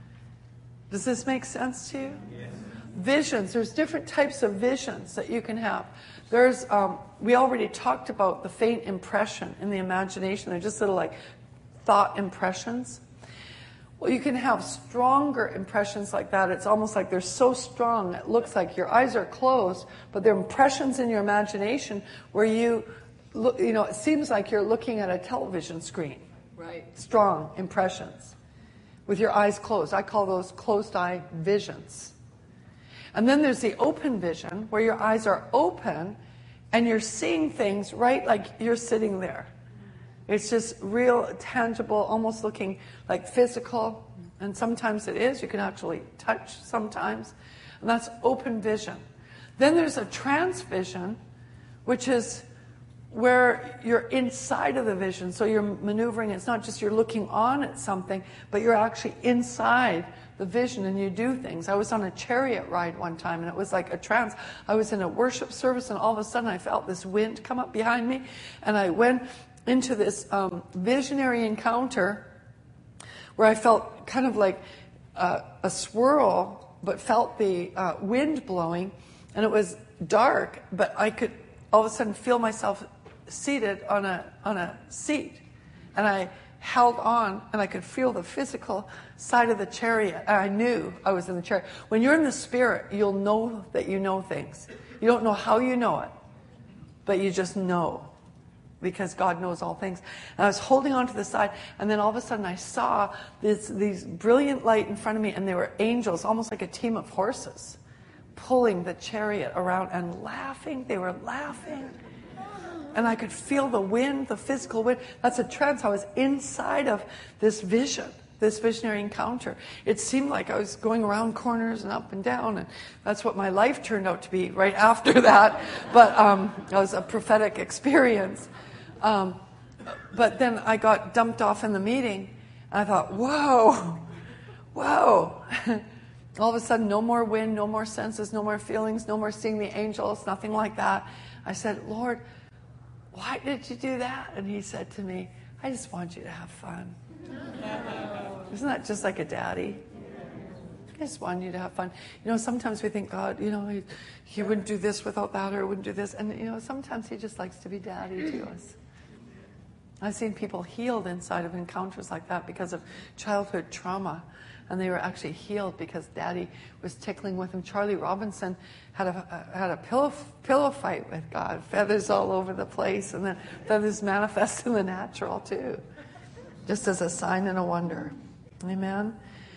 Speaker 2: Does this make sense to you? Yes. Visions. There's different types of visions that you can have. There's, um, we already talked about the faint impression in the imagination. They're just little like thought impressions. Well, you can have stronger impressions like that. It's almost like they're so strong, it looks like your eyes are closed, but they're impressions in your imagination where you, look, you know, it seems like you're looking at a television screen. Right. Strong impressions with your eyes closed. I call those closed eye visions. And then there's the open vision where your eyes are open and you're seeing things right like you're sitting there. It's just real, tangible, almost looking like physical. And sometimes it is. You can actually touch sometimes. And that's open vision. Then there's a trance vision, which is where you're inside of the vision. So you're maneuvering. It's not just you're looking on at something, but you're actually inside the vision and you do things. I was on a chariot ride one time and it was like a trance. I was in a worship service and all of a sudden I felt this wind come up behind me and I went into this um, visionary encounter where I felt kind of like uh, a swirl, but felt the uh, wind blowing, and it was dark, but I could all of a sudden feel myself seated on a on a seat, and I held on, and I could feel the physical side of the chariot, and I knew I was in the chariot. When you're in the spirit, you'll know that you know things. You don't know how you know it, but you just know. Because God knows all things. And I was holding on to the side, and then all of a sudden I saw this these brilliant light in front of me, and they were angels, almost like a team of horses, pulling the chariot around and laughing. They were laughing. And I could feel the wind, the physical wind. That's a trance. I was inside of this vision, this visionary encounter. It seemed like I was going around corners and up and down, and that's what my life turned out to be right after that. But um, it was a prophetic experience. Um, but then I got dumped off in the meeting, and I thought, whoa, whoa. All of a sudden, no more wind, no more senses, no more feelings, no more seeing the angels, nothing like that. I said, Lord, why did you do that? And he said to me, I just want you to have fun. Isn't that just like a daddy? I just want you to have fun. You know, sometimes we think, God, you know, he, he wouldn't do this without that, or wouldn't do this. And, you know, sometimes he just likes to be daddy to us. I've seen people healed inside of encounters like that because of childhood trauma. And they were actually healed because daddy was tickling with him. Charlie Robinson had a, had a pillow, pillow fight with God. Feathers all over the place. And then feathers manifest in the natural, too. Just as a sign and a wonder. Amen?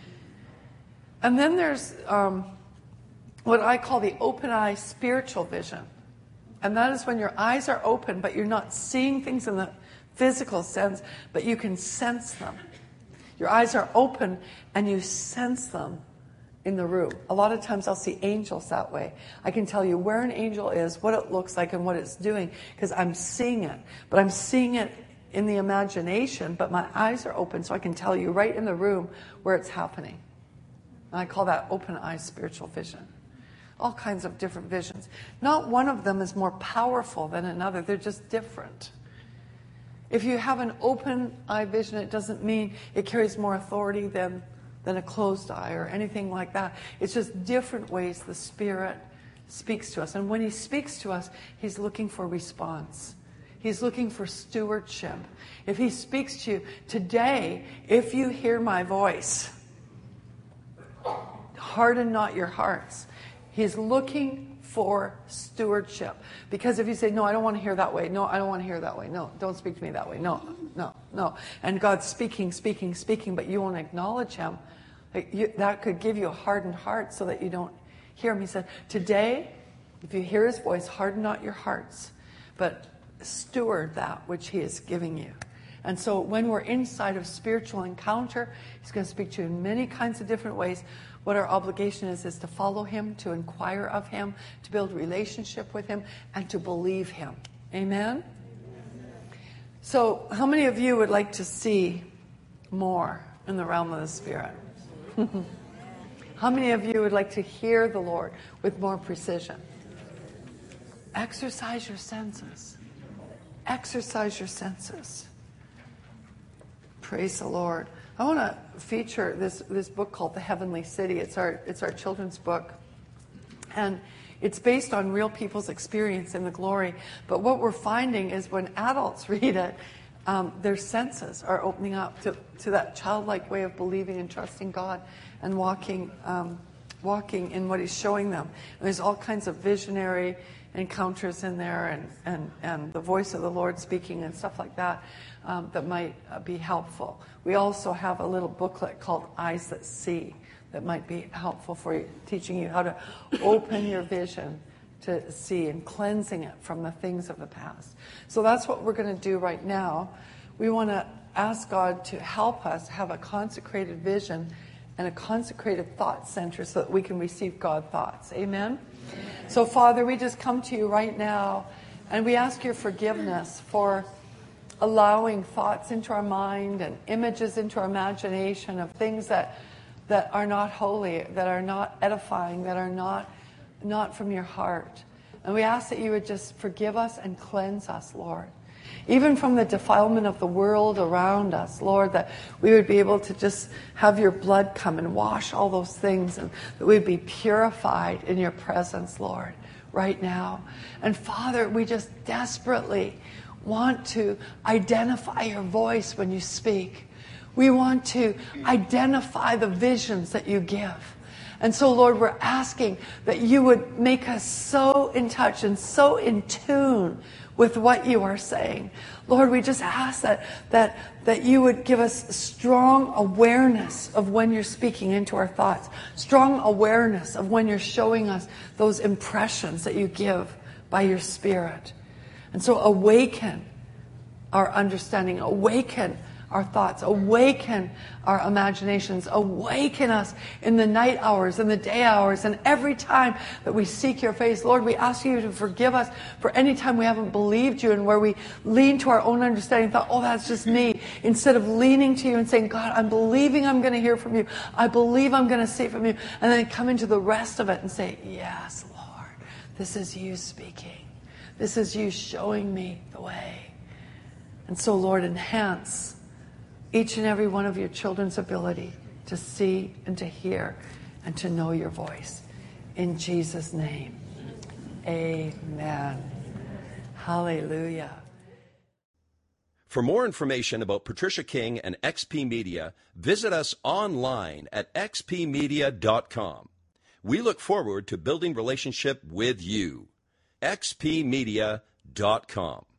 Speaker 2: And then there's um, what I call the open eye spiritual vision. And that is when your eyes are open, but you're not seeing things in the physical sense, but you can sense them. Your eyes are open and you sense them in the room. A lot of times I'll see angels that way. I can tell you where an angel is, what it looks like, and what it's doing, because I'm seeing it. But I'm seeing it in the imagination, but my eyes are open, so I can tell you right in the room where it's happening. And I call that open eye spiritual vision. All kinds of different visions. Not one of them is more powerful than another. They're just different. If you have an open eye vision, it doesn't mean it carries more authority than, than a closed eye or anything like that. It's just different ways the Spirit speaks to us. And when he speaks to us, he's looking for response. He's looking for stewardship. If he speaks to you today, if you hear my voice, harden not your hearts. He's looking for stewardship. Because if you say, no, I don't want to hear that way. No, I don't want to hear that way. No, don't speak to me that way. No, no, no. And God's speaking, speaking, speaking, but you won't acknowledge him. You, that could give you a hardened heart so that you don't hear him. He said, today, if you hear his voice, harden not your hearts, but steward that which he is giving you. And so when we're inside of spiritual encounter, he's going to speak to you in many kinds of different ways. What our obligation is, is to follow him, to inquire of him, to build relationship with him, and to believe him. Amen? So how many of you would like to see more in the realm of the Spirit? How many of you would like to hear the Lord with more precision? Exercise your senses. Exercise your senses. Praise the Lord. I want to feature this, this book called The Heavenly City. It's our, it's our children's book. And it's based on real people's experience in the glory. But what we're finding is when adults read it, um, their senses are opening up to, to that childlike way of believing and trusting God and walking, um, walking in what he's showing them. And there's all kinds of visionary encounters in there, and, and, and the voice of the Lord speaking and stuff like that um, that might uh, be helpful. We also have a little booklet called Eyes That See that might be helpful for you, teaching you how to open your vision to see and cleansing it from the things of the past. So that's what we're going to do right now. We want to ask God to help us have a consecrated vision and a consecrated thought center so that we can receive God thoughts. Amen? So, Father, we just come to you right now, and we ask your forgiveness for allowing thoughts into our mind and images into our imagination of things that that are not holy, that are not edifying, that are not not from your heart. And we ask that you would just forgive us and cleanse us, Lord. Even from the defilement of the world around us, Lord, that we would be able to just have your blood come and wash all those things, and that we'd be purified in your presence, Lord, right now. And Father, we just desperately want to identify your voice when you speak. We want to identify the visions that you give. And so, Lord, we're asking that you would make us so in touch and so in tune with what you are saying. Lord, we just ask that that that you would give us strong awareness of when you're speaking into our thoughts, strong awareness of when you're showing us those impressions that you give by your Spirit. And so awaken our understanding, awaken our thoughts, awaken our imaginations, awaken us in the night hours and the day hours, and every time that we seek your face. Lord, we ask you to forgive us for any time we haven't believed you and where we lean to our own understanding, thought, oh, that's just me, instead of leaning to you and saying, God, I'm believing I'm going to hear from you. I believe I'm going to see from you. And then come into the rest of it and say, yes, Lord, this is you speaking. This is you showing me the way. And so, Lord, enhance each and every one of your children's ability to see and to hear and to know your voice. In Jesus' name, amen. Hallelujah.
Speaker 3: For more information about Patricia King and X P Media, visit us online at x p media dot com. We look forward to building relationship with you. x p media dot com.